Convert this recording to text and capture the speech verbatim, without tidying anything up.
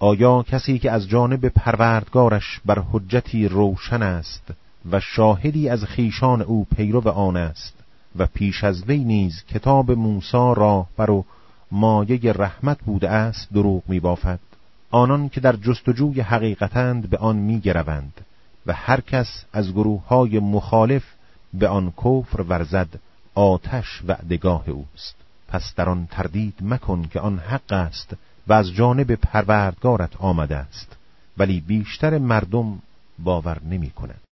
آیا کسی که از جانب پروردگارش بر حجتی روشن است و شاهدی از خیشان او پیرو آن است و پیش از وی نیز کتاب موسی راهبر و مایه رحمت بوده است دروغ می بافد؟ آنان که در جستجوی حقیقتند به آن می گروند و هر کس از گروه‌های مخالف به آن کفر ورزد آتش وعدگاه اوست. پس در آن تردید مکن که آن حق است و از جانب پروردگارت آمده است، ولی بیشتر مردم باور نمی کنند.